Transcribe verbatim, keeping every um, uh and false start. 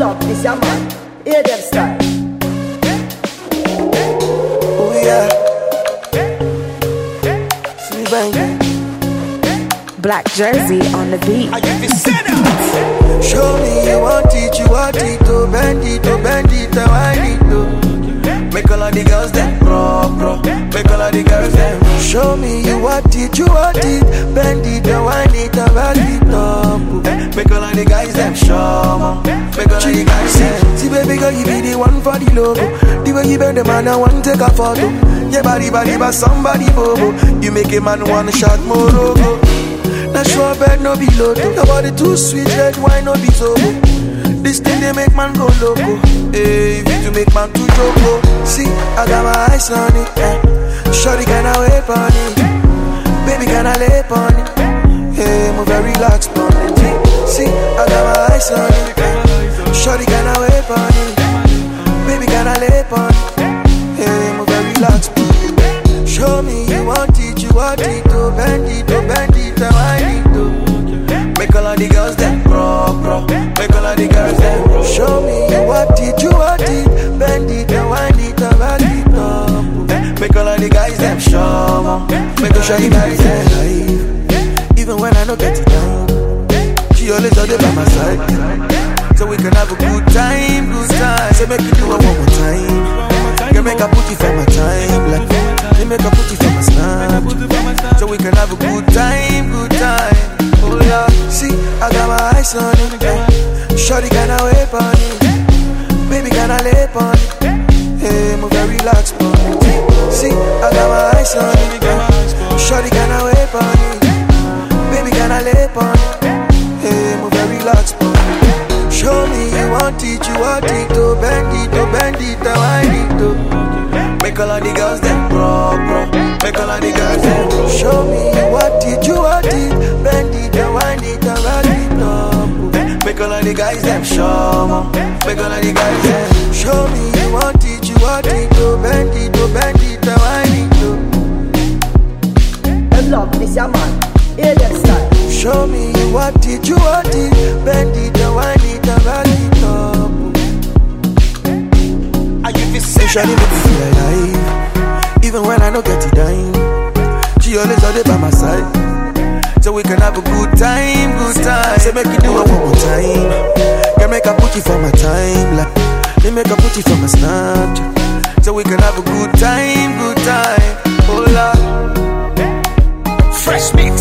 love this your man. Hear them style. Oh yeah. Sweet bang. Black Jersey on the beat. Show me you want it, you want it, to bend it, to bend it, to wind it, to make all of the girls them pro, pro, make all of the girls them. Show me you want it, you want it, bend it, to wind it, to bend it up, make all of the guys them show, make all of the guys them. See baby girl, you be the one for the logo, the way you bend the man, I want to take a photo. Yeah, body, body, but somebody bobo, you make a man one shot more logo. Now sure bed no be low. Your body too sweet, red wine no be so. This thing they make man go loco. Hey, if you make man too joke. See, I got my eyes on it. Eh. Shorty can I wait on it. Baby can I lay on it. Hey, move very relaxed on it. See, I got my eyes on it. Eh. Shorty can I wait on it. Baby can I lay on it. Hey, move very relaxed on it. Show me you want it, you want it, to bend it, to bend it, to wind it, to make all of the girls them pro, pro, make all of the girls them. Show me you want it, you want it, bend it, to wind it, to bend it, to make all of the guys them show, make all of the guys them live. Even when I don't get it down, she always out there by my side, so we can have a good time, good time. Say make you do it one more time. Can make a put it for my time, like they make a put it for my snap, so we can have a good time, good time. Oh yeah, see, I got my eyes on it. Yeah. Shorty can I wait on it, baby can I lay on it. Hey, move very relaxed on it. See, I got my eyes on it. Yeah. Shorty can I wait on it, baby can I lay on it. Hey, move very relaxed on it. Show me you want it, you want it, to bend it, to bend it, to wind it, to make all of the girls them pro, pro, make all of the girls them. Show me you want it, you want it, bend it, to wind it, to bend it up, make all of the guys them show, make all of the guys them. Show me you want it, you want it, to bend it, to bend it, to wind it, to Them love this your man. Hear them style. show me you want it, you want it, bend it, to wind it, to bend it up. Shawty make me feel alive, even when I don't get it dime. She always out there by my side, so we can have a good time, good time. Say make you do it one more time. Can make a put it for my time, like they make a put it for my Snapchat, so we can have a good time, good time. Oh Lord, fresh meat.